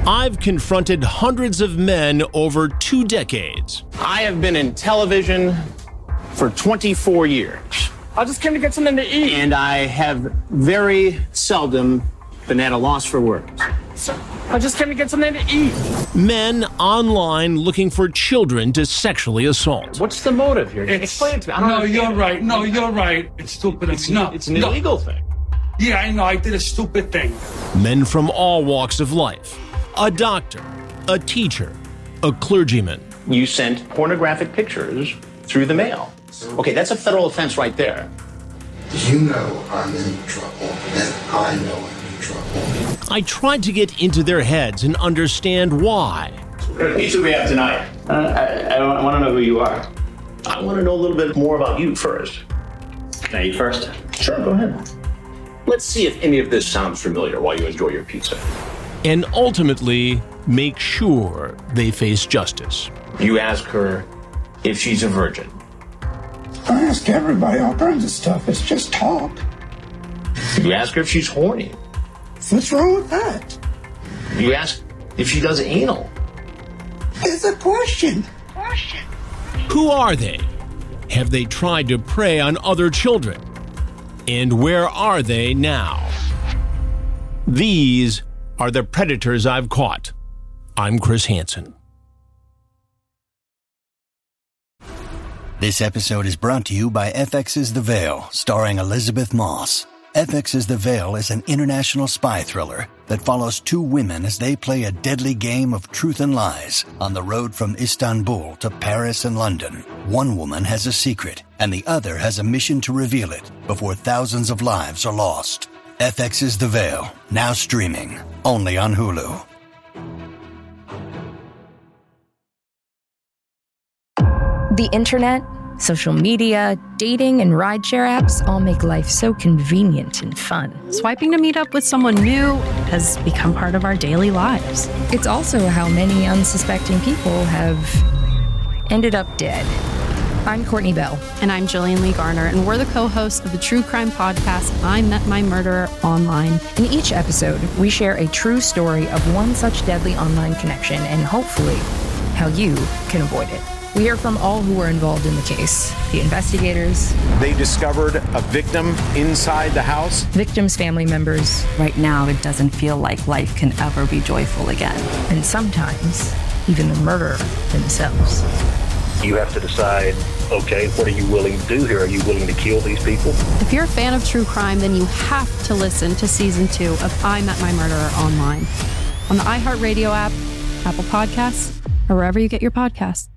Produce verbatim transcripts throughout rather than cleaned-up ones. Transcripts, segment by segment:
I've confronted hundreds of men over two decades. I have been in television for twenty-four years. I just came to get something to eat. And I have very seldom been at a loss for words. Sir, I just came to get something to eat. Men online looking for children to sexually assault. What's the motive here? It's, Explain it to me. I don't no, understand. you're right. No, you're right. It's stupid. It's, no, it's an no. illegal thing. Yeah, I know. I did a stupid thing. Men from all walks of life. A doctor, a teacher, a clergyman. You sent pornographic pictures through the mail. Okay, that's a federal offense right there. You know I'm in trouble, and I know I'm in trouble. I tried to get into their heads and understand why. What kind of pizza we have tonight? Uh, I, I, I want to know who you are. I want to know a little bit more about you first. Can I eat first? Sure, go ahead. Let's see if any of this sounds familiar while you enjoy your pizza. And ultimately, make sure they face justice. You ask her if she's a virgin. I ask everybody all kinds of stuff. It's just talk. You ask her if she's horny. What's wrong with that? You ask if she does anal. It's a question. Question. Who are they? Have they tried to prey on other children? And where are they now? These are the predators I've caught. I'm Chris Hansen. This episode is brought to you by F X's The Veil, starring Elizabeth Moss. F X's The Veil is an international spy thriller that follows two women as they play a deadly game of truth and lies on the road from Istanbul to Paris and London. One woman has a secret, and the other has a mission to reveal it before thousands of lives are lost. F X's The Veil, now streaming, only on Hulu. The internet, social media, dating, and rideshare apps all make life so convenient and fun. Swiping to meet up with someone new has become part of our daily lives. It's also how many unsuspecting people have ended up dead. I'm Courtney Bell. And I'm Jillian Lee Garner, and we're the co-hosts of the true crime podcast, I Met My Murderer Online. In each episode, we share a true story of one such deadly online connection and hopefully how you can avoid it. We hear from all who were involved in the case, the investigators. They discovered a victim inside the house. Victims' family members. Right now, it doesn't feel like life can ever be joyful again. And sometimes, even the murderer themselves. You have to decide, okay, what are you willing to do here? Are you willing to kill these people? If you're a fan of true crime, then you have to listen to season two of I Met My Murderer Online on the iHeartRadio app, Apple Podcasts, or wherever you get your podcasts.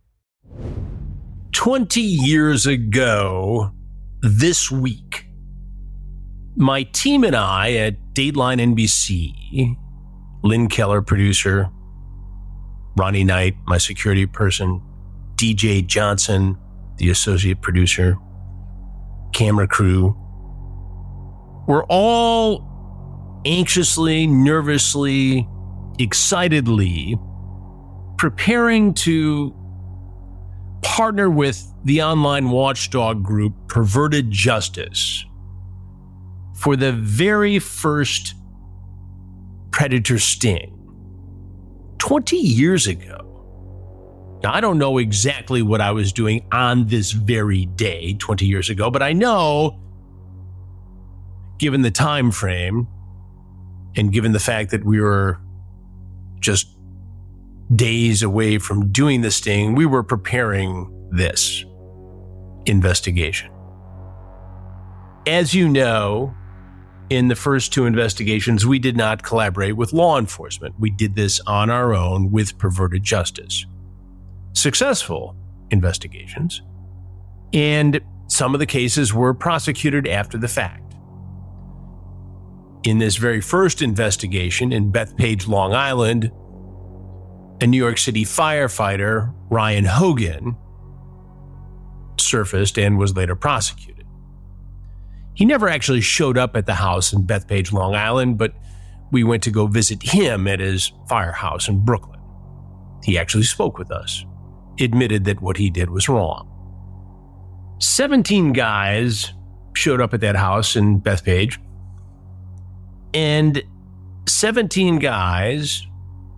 Twenty years ago, this week, my team and I at Dateline N B C, Lynn Keller, producer, Ronnie Knight, my security person, D J Johnson, the associate producer, camera crew, we're all anxiously, nervously, excitedly preparing to partner with the online watchdog group Perverted Justice for the very first predator sting twenty years ago. Now, I don't know exactly what I was doing on this very day twenty years ago, but I know, given the time frame and given the fact that we were just days away from doing this sting, we were preparing this investigation. As you know, in the first two investigations, we did not collaborate with law enforcement. We did this on our own with Perverted Justice. Successful investigations, and some of the cases were prosecuted after the fact. In this very first investigation in Bethpage, Long Island, a New York City firefighter, Ryan Hogan, surfaced and was later prosecuted. He never actually showed up at the house in Bethpage, Long Island, but we went to go visit him at his firehouse in Brooklyn. He actually spoke with us, admitted that what he did was wrong. seventeen guys showed up at that house in Bethpage, and seventeen guys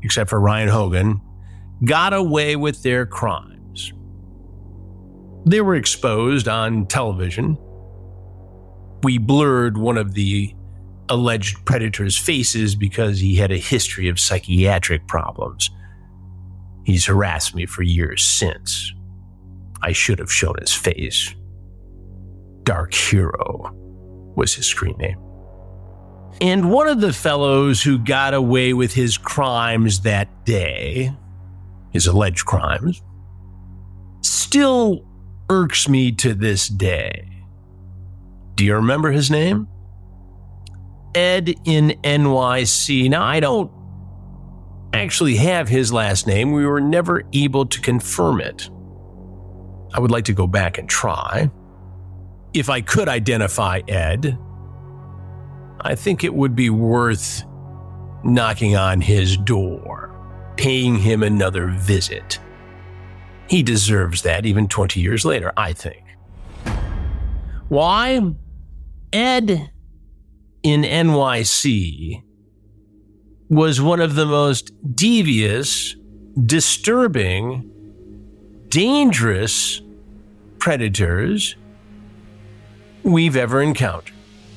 except for Ryan Hogan, got away with their crimes. They were exposed on television. We blurred one of the alleged predator's faces because he had a history of psychiatric problems. He's harassed me for years since. I should have shown his face. Dark Hero was his screen name. And one of the fellows who got away with his crimes that day, his alleged crimes, still irks me to this day. Do you remember his name? Ed in N Y C. Now, I don't actually have his last name. We were never able to confirm it. I would like to go back and try. If I could identify Ed, I think it would be worth knocking on his door, paying him another visit. He deserves that even twenty years later, I think. Why? Ed in N Y C was one of the most devious, disturbing, dangerous predators we've ever encountered.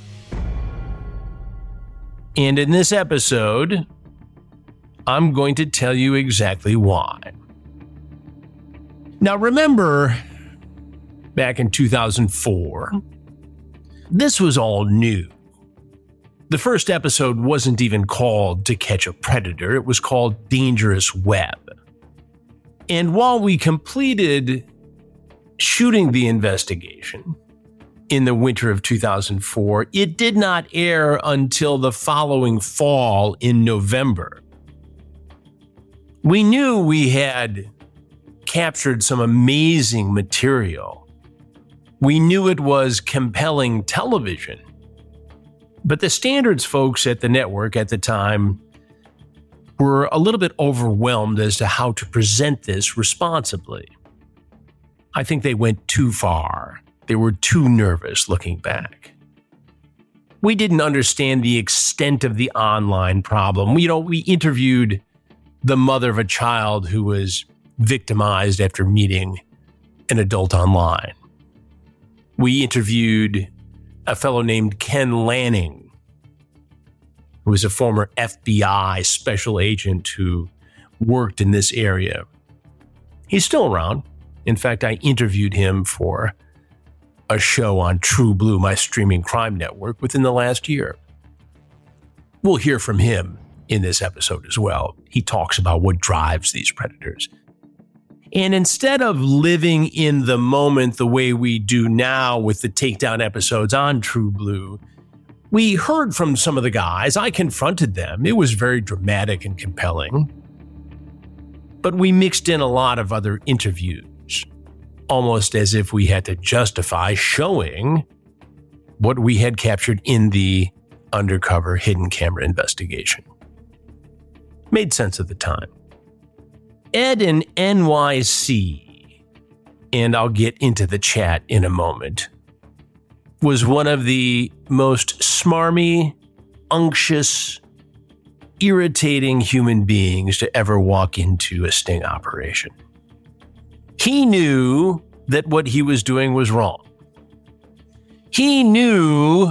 And in this episode, I'm going to tell you exactly why. Now, remember, back in two thousand four, this was all new. The first episode wasn't even called To Catch a Predator. It was called Dangerous Web. And while we completed shooting the investigation in the winter of two thousand four, it did not air until the following fall in November. We knew we had captured some amazing material. We knew it was compelling television. But the standards folks at the network at the time were a little bit overwhelmed as to how to present this responsibly. I think they went too far. They were too nervous looking back. We didn't understand the extent of the online problem. You know, we interviewed the mother of a child who was victimized after meeting an adult online. We interviewed a fellow named Ken Lanning, who was a former F B I special agent who worked in this area. He's still around. In fact, I interviewed him for a show on True Blue, my streaming crime network, within the last year. We'll hear from him in this episode as well. He talks about what drives these predators. And instead of living in the moment the way we do now with the takedown episodes on True Blue, we heard from some of the guys. I confronted them. It was very dramatic and compelling. But we mixed in a lot of other interviews, almost as if we had to justify showing what we had captured in the undercover hidden camera investigation. Made sense at the time. Ed in N Y C, and I'll get into the chat in a moment, was one of the most smarmy, unctuous, irritating human beings to ever walk into a sting operation. He knew that what he was doing was wrong. He knew,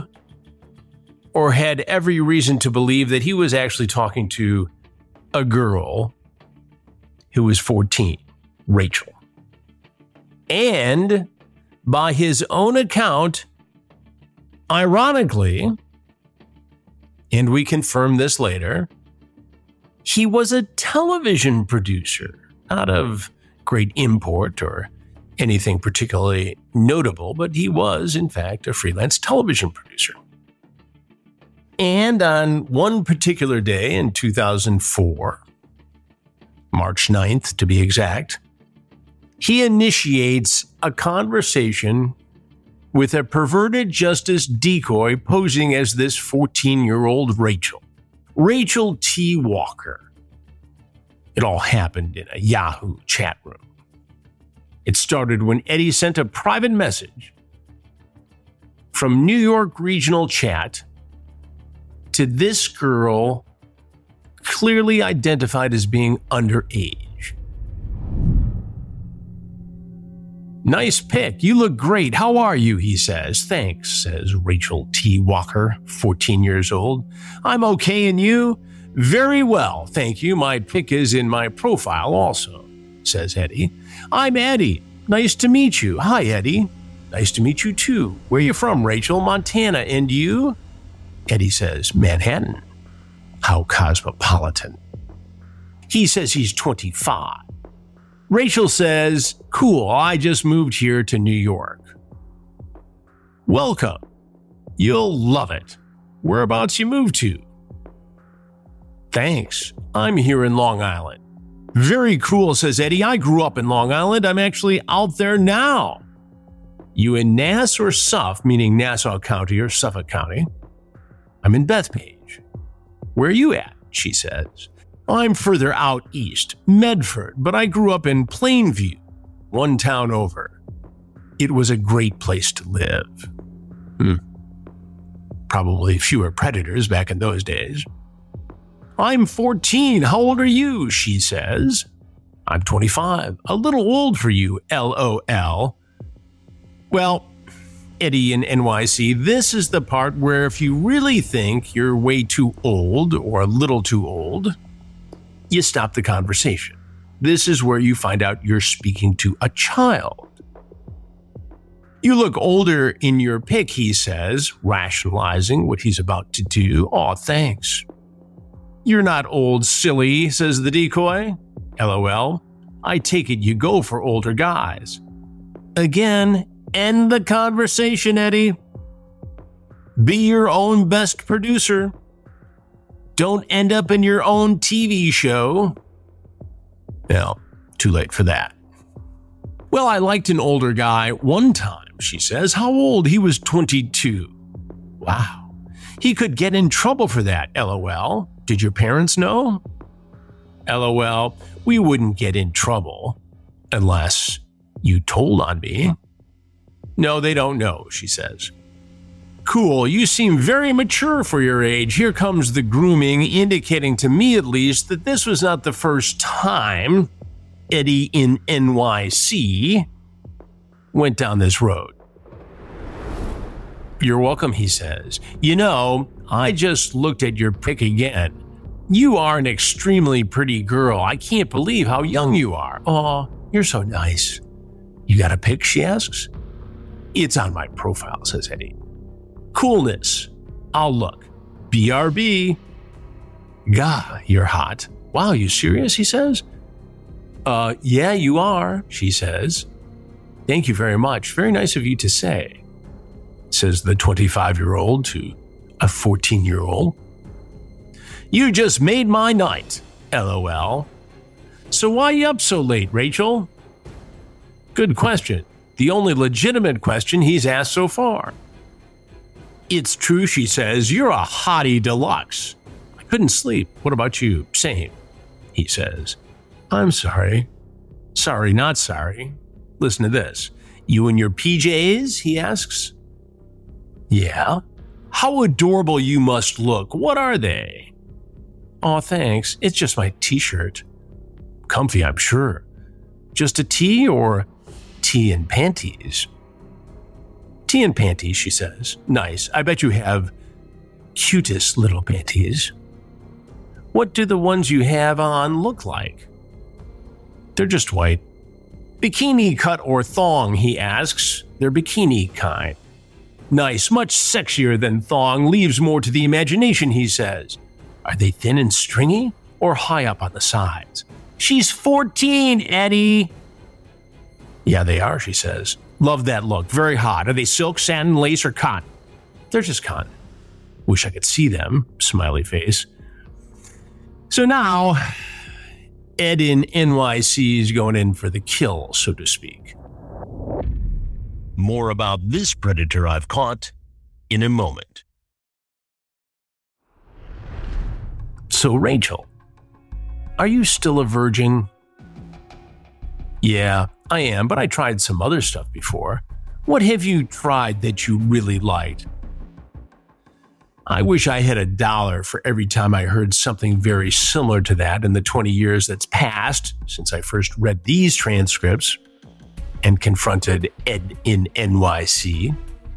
or had every reason to believe, that he was actually talking to a girl who was fourteen, Rachel. And by his own account, ironically, and we confirm this later, he was a television producer, not of great import or anything particularly notable, but he was, in fact, a freelance television producer. And on one particular day in two thousand four, March ninth to be exact, he initiates a conversation with a perverted justice decoy posing as this fourteen-year-old Rachel. Rachel T. Walker. It all happened in a Yahoo chat room. It started when Eddie sent a private message from New York Regional Chat to this girl clearly identified as being underage. Nice pick. You look great. How are you? He says. Thanks, says Rachel T. Walker, fourteen years old. I'm okay, and you? Very well, thank you. My pic is in my profile also, says Eddie. I'm Eddie. Nice to meet you. Hi, Eddie. Nice to meet you too. Where are you from, Rachel? Montana. And you? Eddie says, Manhattan. How cosmopolitan. He says he's twenty-five. Rachel says, cool, I just moved here to New York. Welcome. You'll love it. Whereabouts you moved to? Thanks. I'm here in Long Island. Very cool, says Eddie. I grew up in Long Island. I'm actually out there now. You in Nass or Suff, meaning Nassau County or Suffolk County? I'm in Bethpage. Where are you at? She says. I'm further out east, Medford, but I grew up in Plainview, one town over. It was a great place to live. Hmm. Probably fewer predators back in those days. I'm fourteen. How old are you? She says. I'm twenty-five. A little old for you, L O L. Well, Eddie in N Y C, this is the part where if you really think you're way too old or a little too old, you stop the conversation. This is where you find out you're speaking to a child. You look older in your pic, he says, rationalizing what he's about to do. Aw, thanks. You're not old, silly, says the decoy. LOL. I take it you go for older guys. Again, end the conversation, Eddie. Be your own best producer. Don't end up in your own T V show. Well, too late for that. Well, I liked an older guy one time, she says. How old? He was twenty-two. Wow. He could get in trouble for that, LOL. Did your parents know? LOL. We wouldn't get in trouble unless you told on me. No, they don't know, she says. Cool, you seem very mature for your age. Here comes the grooming, indicating to me at least that this was not the first time Eddie in N Y C went down this road. You're welcome, he says. You know, I just looked at your pic again. You are an extremely pretty girl. I can't believe how young you are. Aw, you're so nice. You got a pic, she asks. It's on my profile, says Eddie. Coolness. I'll look. B R B. Gah, you're hot. Wow, you serious, he says. Uh, yeah, you are, she says. Thank you very much. Very nice of you to say, says the twenty-five-year-old to a fourteen-year-old. You just made my night, LOL. So why you up so late, Rachel? Good question. The only legitimate question he's asked so far. It's true, she says. You're a hottie deluxe. I couldn't sleep. What about you? Same, he says. I'm sorry. Sorry, not sorry. Listen to this. You in your P Js, he asks. Yeah. How adorable you must look. What are they? Aw, thanks. It's just my t-shirt. Comfy, I'm sure. Just a tee or tea and panties? Tea and panties, she says. Nice. I bet you have cutest little panties. What do the ones you have on look like? They're just white. Bikini cut or thong, he asks. They're bikini kind. Nice, much sexier than thong, leaves more to the imagination, he says. Are they thin and stringy or high up on the sides? She's fourteen, Eddie. Yeah, they are, she says. Love that look. Very hot. Are they silk, satin, lace, or cotton? They're just cotton. Wish I could see them. Smiley face. So now, Ed in N Y C is going in for the kill, so to speak. More about this predator I've caught in a moment. So, Rachel, are you still a virgin? Yeah, I am, but I tried some other stuff before. What have you tried that you really liked? I wish I had a dollar for every time I heard something very similar to that in the twenty years that's passed since I first read these transcripts and confronted Ed in N Y C.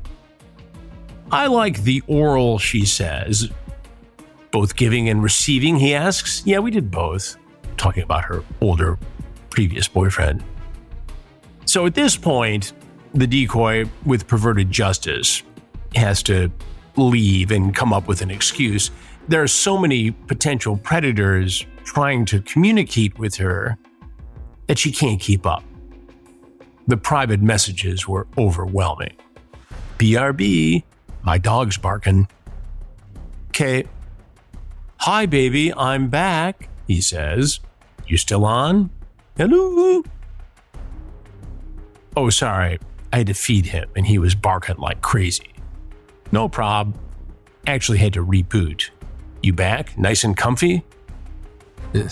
I like the oral, she says. Both giving and receiving, he asks. Yeah, we did both. Talking about her older previous boyfriend. So at this point, the decoy with perverted justice has to leave and come up with an excuse. There are so many potential predators trying to communicate with her that she can't keep up. The private messages were overwhelming. B R B, my dog's barking. Okay. Hi, baby, I'm back, he says. You still on? Hello? Oh, sorry. I had to feed him, and he was barking like crazy. No prob. Actually had to reboot. You back? Nice and comfy? Ugh.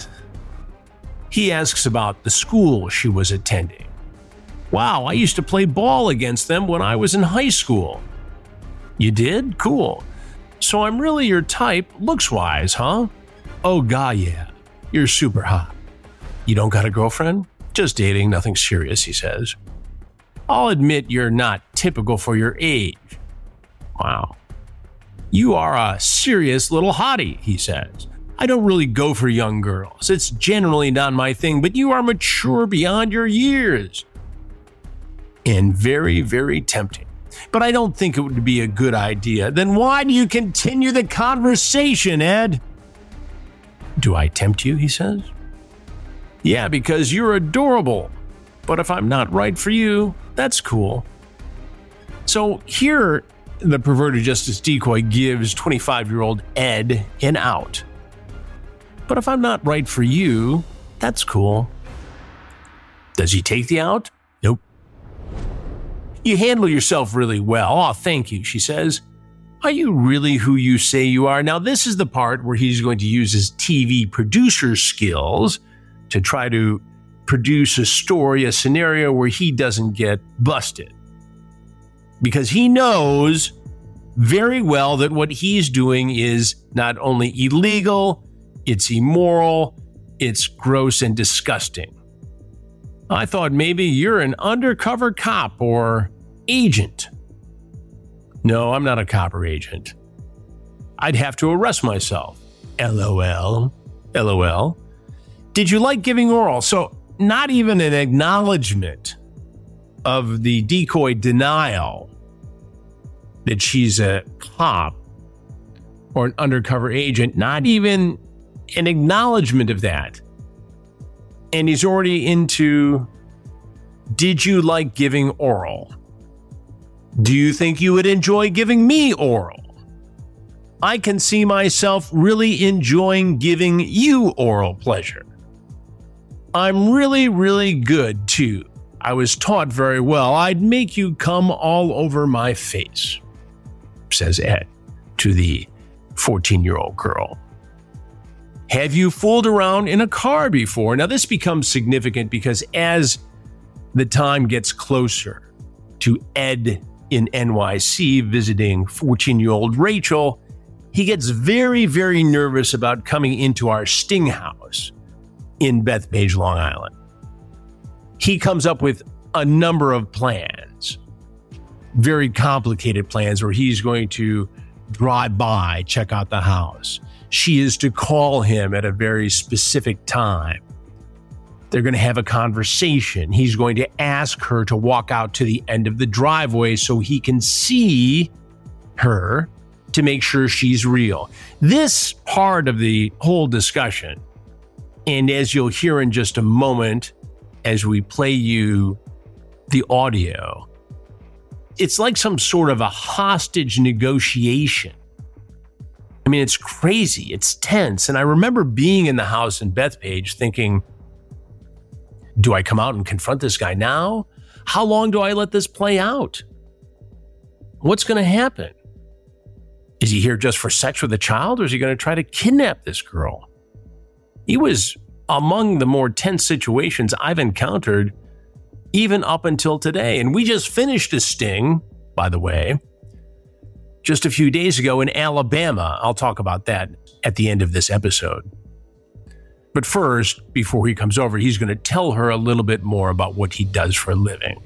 He asks about the school she was attending. Wow, I used to play ball against them when I was in high school. You did? Cool. So I'm really your type, looks-wise, huh? Oh, God, yeah. You're super hot. You don't got a girlfriend? Just dating, nothing serious, he says. I'll admit you're not typical for your age. Wow. You are a serious little hottie, he says. I don't really go for young girls. It's generally not my thing, but you are mature beyond your years. And very, very tempting. But I don't think it would be a good idea. Then why do you continue the conversation, Ed? Do I tempt you, he says. Yeah, because you're adorable. But if I'm not right for you, that's cool. So here, the perverted justice decoy gives twenty-five-year-old Ed an out. But if I'm not right for you, that's cool. Does he take the out? Nope. You handle yourself really well. Oh, thank you, she says. Are you really who you say you are? Now, this is the part where he's going to use his T V producer skills to try to produce a story, a scenario where he doesn't get busted. Because he knows very well that what he's doing is not only illegal, it's immoral, it's gross and disgusting. I thought maybe you're an undercover cop or agent. No, I'm not a cop or agent. I'd have to arrest myself. LOL. LOL. Did you like giving oral? So not even an acknowledgement of the decoy denial that she's a cop or an undercover agent, not even an acknowledgement of that. And he's already into, did you like giving oral? Do you think you would enjoy giving me oral? I can see myself really enjoying giving you oral pleasure. I'm really, really good, too. I was taught very well. I'd make you come all over my face, says Ed to the fourteen-year-old girl. Have you fooled around in a car before? Now, this becomes significant because as the time gets closer to Ed in N Y C visiting fourteen-year-old Rachel, he gets very, very nervous about coming into our sting house in Bethpage, Long Island. He comes up with a number of plans, very complicated plans where he's going to drive by, check out the house. She is to call him at a very specific time. They're going to have a conversation. He's going to ask her to walk out to the end of the driveway so he can see her to make sure she's real. This part of the whole discussion, and as you'll hear in just a moment as we play you the audio, it's like some sort of a hostage negotiation. I mean, it's crazy. It's tense. And I remember being in the house in Bethpage thinking, do I come out and confront this guy now? How long do I let this play out? What's going to happen? Is he here just for sex with a child, or is he going to try to kidnap this girl? He was among the more tense situations I've encountered even up until today. And we just finished a sting, by the way, just a few days ago in Alabama. I'll talk about that at the end of this episode. But first, before he comes over, he's going to tell her a little bit more about what he does for a living.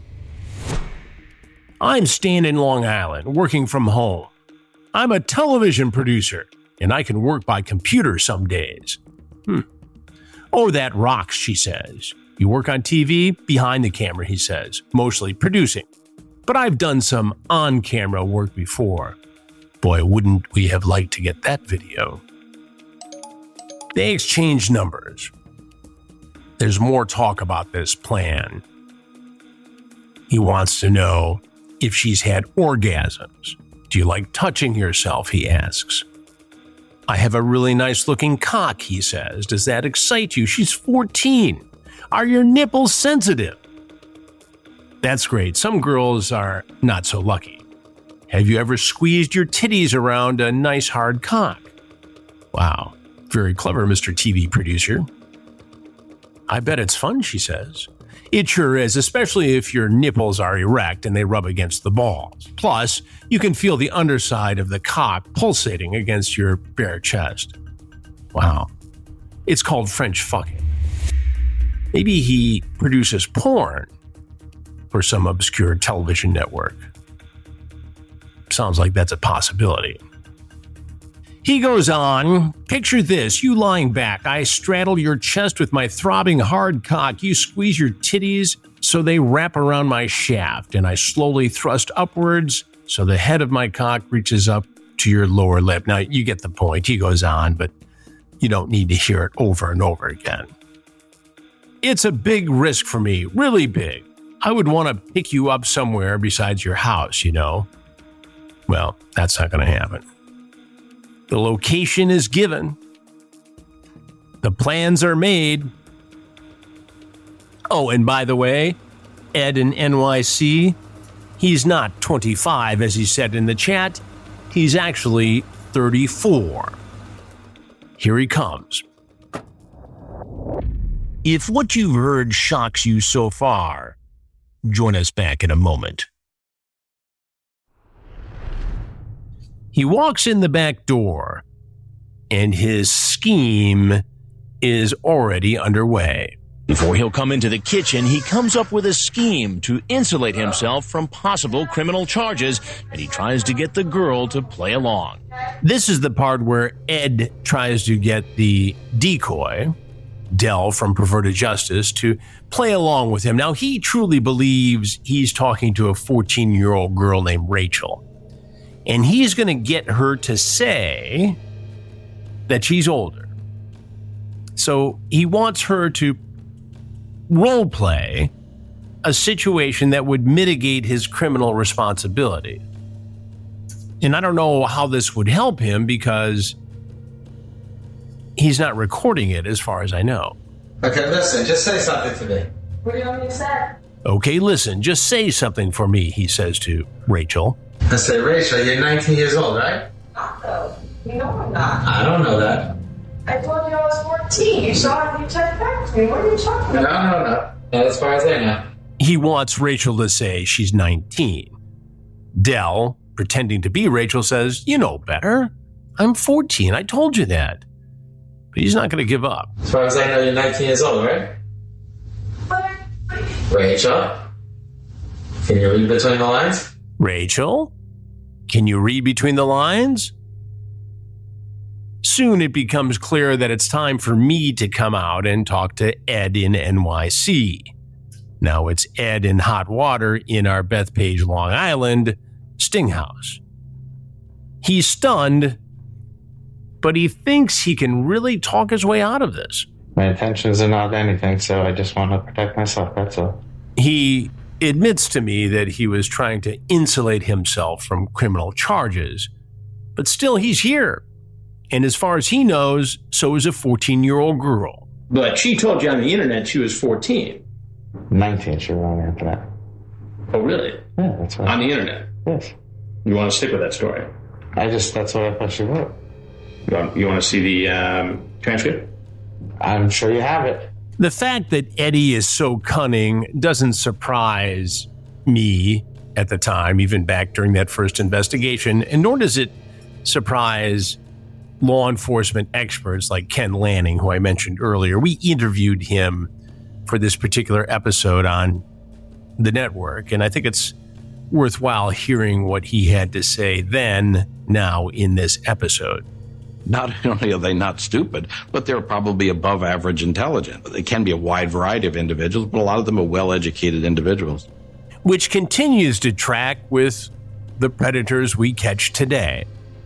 I'm staying in Long Island, working from home. I'm a television producer, and I can work by computer some days. Hmm. Oh, that rocks, she says. You work on T V? Behind the camera, he says, mostly producing. But I've done some on-camera work before. Boy, wouldn't we have liked to get that video. They exchange numbers. There's more talk about this plan. He wants to know if she's had orgasms. Do you like touching yourself, he asks. I have a really nice-looking cock, he says. Does that excite you? She's fourteen. Are your nipples sensitive? That's great. Some girls are not so lucky. Have you ever squeezed your titties around a nice hard cock? Wow. Very clever, Mister T V producer. I bet it's fun, she says. It sure is, especially if your nipples are erect and they rub against the balls. Plus, you can feel the underside of the cock pulsating against your bare chest. Wow. It's called French fucking. Maybe he produces porn for some obscure television network. Sounds like that's a possibility. He goes on, picture this, you lying back. I straddle your chest with my throbbing hard cock. You squeeze your titties so they wrap around my shaft, and I slowly thrust upwards so the head of my cock reaches up to your lower lip. Now, you get the point. He goes on, but you don't need to hear it over and over again. It's a big risk for me, really big. I would want to pick you up somewhere besides your house, you know? Well, that's not going to happen. The location is given. The plans are made. Oh, and by the way, Ed in N Y C, he's not twenty-five, as he said in the chat. He's actually thirty-four. Here he comes. If what you've heard shocks you so far, join us back in a moment. He walks in the back door, and his scheme is already underway. Before he'll come into the kitchen, he comes up with a scheme to insulate himself from possible criminal charges, and he tries to get the girl to play along. This is the part where Ed tries to get the decoy, Del from Perverted Justice, to play along with him. Now, he truly believes he's talking to a fourteen-year-old girl named Rachel. And he's going to get her to say that she's older. So he wants her to role play a situation that would mitigate his criminal responsibility. And I don't know how this would help him because he's not recording it as far as I know. Okay, listen, just say something to me. What do you want me to say? Okay, listen, just say something for me, he says to Rachel. I say, Rachel, you're nineteen years old, right? Not though. You know I'm not. I don't know that. I told you I was fourteen. You saw it. You checked back to me. What are you talking No, about? no, no. Not as far as I know. He wants Rachel to say she's nineteen. Del, pretending to be Rachel, says, you know better. I'm fourteen. I told you that. But he's not going to give up. As far as I know, you're nineteen years old, right? What? Rachel? Can you read between the lines? Rachel? Can you read between the lines? Soon it becomes clear that it's time for me to come out and talk to Ed in N Y C. Now it's Ed in hot water in our Bethpage, Long Island, Sting House. He's stunned, but he thinks he can really talk his way out of this. My intentions are not anything, so I just want to protect myself, that's all. He admits to me that he was trying to insulate himself from criminal charges, but still he's here. And as far as he knows, so is a fourteen-year-old girl. But she told you on the internet she was fourteen. nineteen, she wrong after that. Oh, really? Yeah, that's right. On the internet? Yes. You want to stick with that story? I just, that's what I thought she wrote. You want, you want to see the um, transcript? I'm sure you have it. The fact that Eddie is so cunning doesn't surprise me at the time, even back during that first investigation, and nor does it surprise law enforcement experts like Ken Lanning, who I mentioned earlier. We interviewed him for this particular episode on the network, and I think it's worthwhile hearing what he had to say then, now in this episode. Not only are they not stupid, but they're probably above average intelligent. They can be a wide variety of individuals, but a lot of them are well-educated individuals. Which continues to track with the predators we catch today.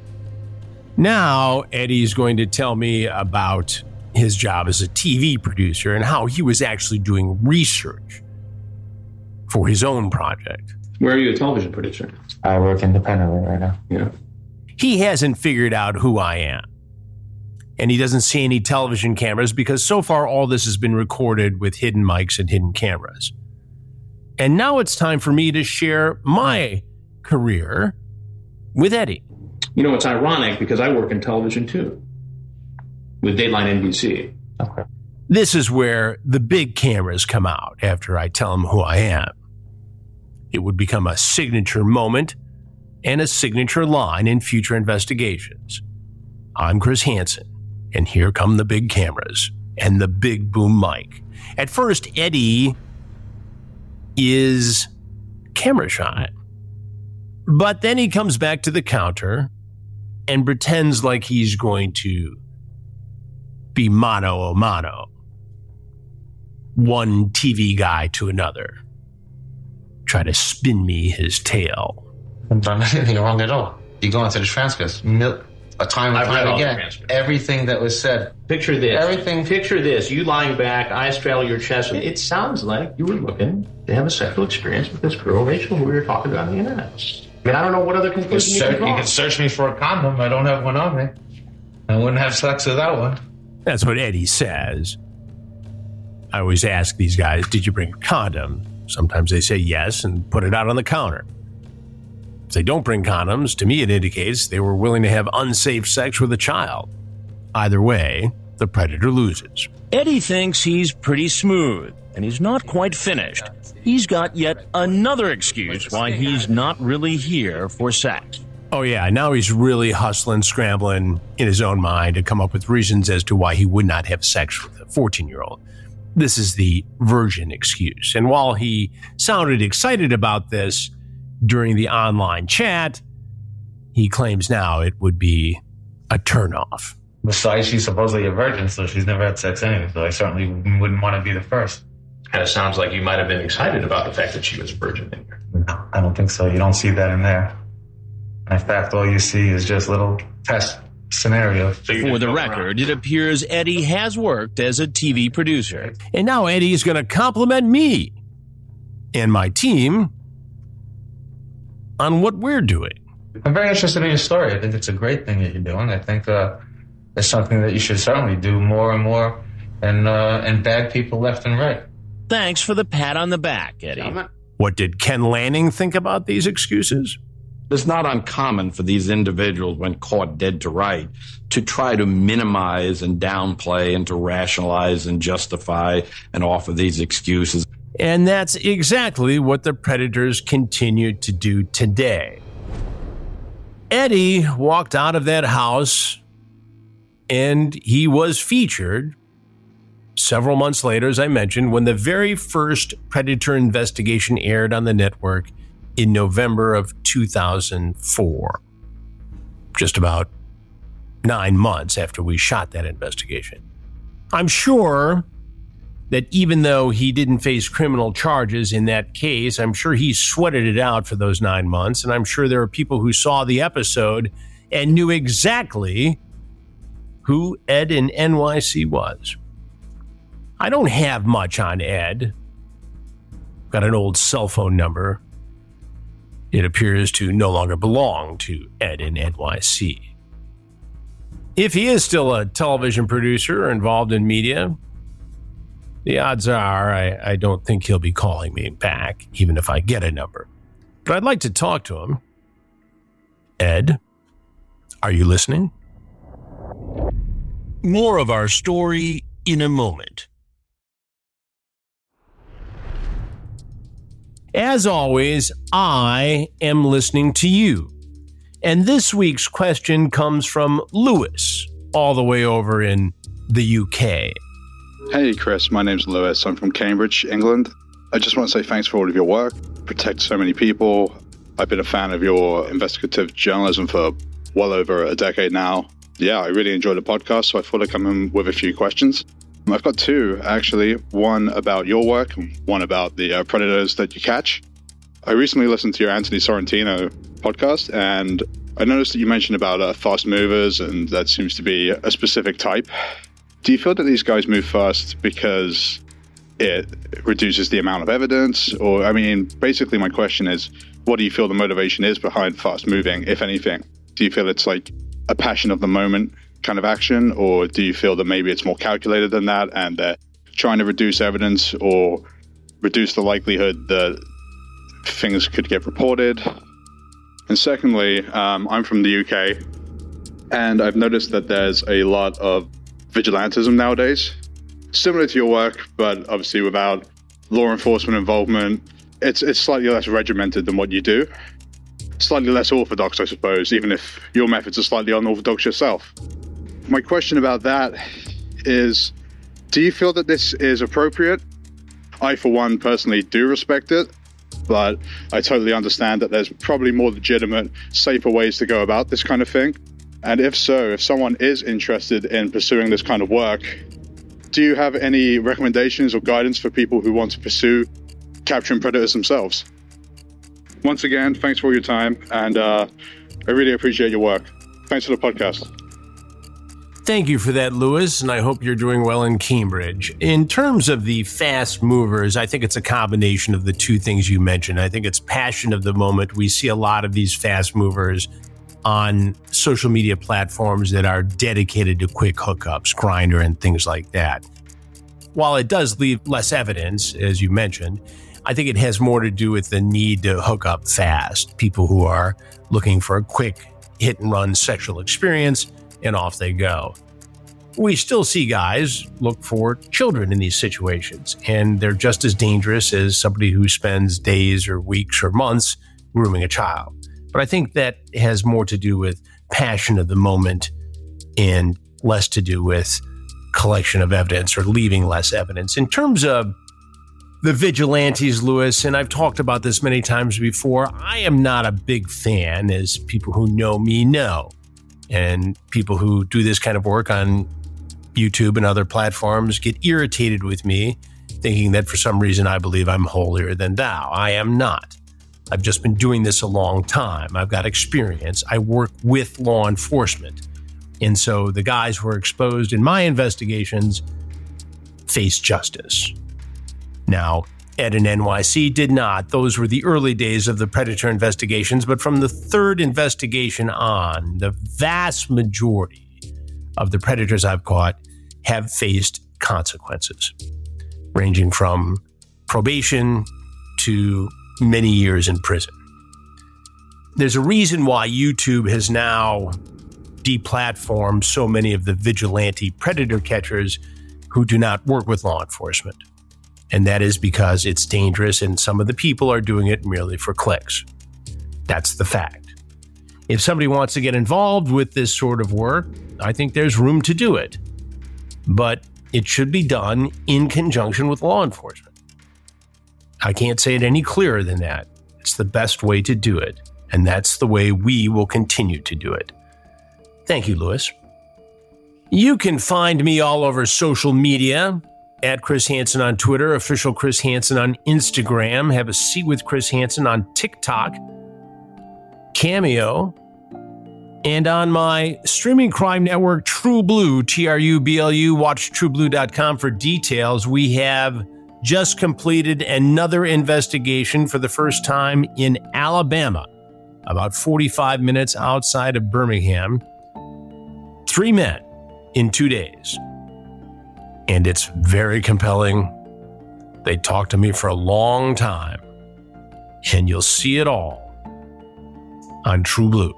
Now, Eddie's going to tell me about his job as a T V producer and how he was actually doing research for his own project. Where are you a television producer? I work independently right now. Yeah. He hasn't figured out who I am. And he doesn't see any television cameras because so far all this has been recorded with hidden mics and hidden cameras. And now it's time for me to share my career with Eddie. You know, it's ironic because I work in television too, with Dateline N B C. Okay. This is where the big cameras come out after I tell him who I am. It would become a signature moment and a signature line in future investigations. I'm Chris Hansen, and here come the big cameras and the big boom mic. At first, Eddie is camera shy. But then he comes back to the counter and pretends like he's going to be mano a mano. One T V guy to another. Try to spin me his tale. I haven't done anything wrong at all. You go into the transcripts, mil- a time and I've read time all the again, transcripts. everything that was said. Picture this. Everything. Picture this. You lying back, eyes straddle your chest. It sounds like you were looking to have a sexual experience with this girl, Rachel, who we were talking about on the internet. I mean, I don't know what other You conclusion you can can draw. search me for a condom. I don't have one on me. I wouldn't have sex without one. That's what Eddie says. I always ask these guys, did you bring a condom? Sometimes they say yes and put it out on the counter. If they don't bring condoms, to me it indicates they were willing to have unsafe sex with a child. Either way, the predator loses. Eddie thinks he's pretty smooth, and he's not quite finished. He's got yet another excuse why he's not really here for sex. Oh yeah, now he's really hustling, scrambling in his own mind to come up with reasons as to why he would not have sex with a fourteen-year-old. This is the virgin excuse. And while he sounded excited about this during the online chat, he claims now it would be a turnoff. Besides, she's supposedly a virgin, so she's never had sex anyway, so I certainly wouldn't want to be the first. Kind of sounds like you might have been excited about the fact that she was a virgin in here. No, I don't think so. You don't see that in there. In fact, all you see is just little test scenarios. For the record, it appears Eddie has worked as a T V producer. And now Eddie's going to compliment me and my team on what we're doing. I'm very interested in your story. I think it's a great thing that you're doing. I think uh, it's something that you should certainly do more and more and, uh, and bag people left and right. Thanks for the pat on the back, Eddie. What did Ken Lanning think about these excuses? It's not uncommon for these individuals, when caught dead to right, to try to minimize and downplay and to rationalize and justify and offer these excuses. And that's exactly what the predators continue to do today. Eddie walked out of that house and he was featured several months later, as I mentioned, when the very first Predator investigation aired on the network in November of two thousand four, just about nine months after we shot that investigation. I'm sure that even though he didn't face criminal charges in that case, I'm sure he sweated it out for those nine months, and I'm sure there are people who saw the episode and knew exactly who Ed in N Y C was. I don't have much on Ed. Got an old cell phone number. It appears to no longer belong to Ed in N Y C. If he is still a television producer or involved in media, the odds are I, I don't think he'll be calling me back, even if I get a number. But I'd like to talk to him. Ed, are you listening? More of our story in a moment. As always, I am listening to you. And this week's question comes from Lewis, all the way over in the U K. Hey, Chris. My name's Lewis. I'm from Cambridge, England. I just want to say thanks for all of your work. Protect so many people. I've been a fan of your investigative journalism for well over a decade now. Yeah, I really enjoy the podcast, so I thought I'd come in with a few questions. I've got two, actually. One about your work, and one about the uh, predators that you catch. I recently listened to your Anthony Sorrentino podcast, and I noticed that you mentioned about uh, fast movers, and that seems to be a specific type. Do you feel that these guys move fast because it reduces the amount of evidence? Or, I mean, basically my question is, what do you feel the motivation is behind fast moving, if anything? Do you feel it's like a passion of the moment kind of action, or do you feel that maybe it's more calculated than that and they're trying to reduce evidence or reduce the likelihood that things could get reported? And secondly, um, I'm from the U K, and I've noticed that there's a lot of vigilantism nowadays, similar to your work, but obviously without law enforcement involvement. It's it's slightly less regimented than what you do. Slightly less orthodox, I suppose, even if your methods are slightly unorthodox yourself. My question about that is, do you feel that this is appropriate? I, for one, personally do respect it, but I totally understand that there's probably more legitimate, safer ways to go about this kind of thing. And if so, if someone is interested in pursuing this kind of work, do you have any recommendations or guidance for people who want to pursue capturing predators themselves? Once again, thanks for your time, and uh, I really appreciate your work. Thanks for the podcast. Thank you for that, Lewis, and I hope you're doing well in Cambridge. In terms of the fast movers, I think it's a combination of the two things you mentioned. I think it's passion of the moment. We see a lot of these fast movers on social media platforms that are dedicated to quick hookups, Grindr, and things like that. While it does leave less evidence, as you mentioned, I think it has more to do with the need to hook up fast. People who are looking for a quick hit and run sexual experience, and off they go. We still see guys look for children in these situations, and they're just as dangerous as somebody who spends days or weeks or months grooming a child. But I think that has more to do with passion of the moment and less to do with collection of evidence or leaving less evidence. In terms of the vigilantes, Lewis, and I've talked about this many times before, I am not a big fan, as people who know me know. And people who do this kind of work on YouTube and other platforms get irritated with me, thinking that for some reason I believe I'm holier than thou. I am not. I've just been doing this a long time. I've got experience. I work with law enforcement. And so the guys who were exposed in my investigations face justice. Now, Ed and N Y C did not. Those were the early days of the Predator investigations, but from the third investigation on, the vast majority of the predators I've caught have faced consequences, ranging from probation to many years in prison. There's a reason why YouTube has now deplatformed so many of the vigilante predator catchers who do not work with law enforcement. And that is because it's dangerous and some of the people are doing it merely for clicks. That's the fact. If somebody wants to get involved with this sort of work, I think there's room to do it. But it should be done in conjunction with law enforcement. I can't say it any clearer than that. It's the best way to do it. And that's the way we will continue to do it. Thank you, Lewis. You can find me all over social media. At Chris Hansen on Twitter, official Chris Hansen on Instagram, Have a Seat with Chris Hansen on TikTok, Cameo, and on my streaming crime network, True Blue, T R U B L U, watch true blue dot com for details. We have just completed another investigation for the first time in Alabama, about forty-five minutes outside of Birmingham. Three men in two days. And it's very compelling. They talked to me for a long time. And you'll see it all on True Blue.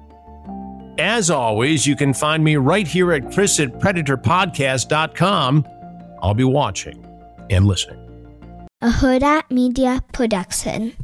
As always, you can find me right here at Chris at predator podcast dot com. I'll be watching and listening. a Huda Media production.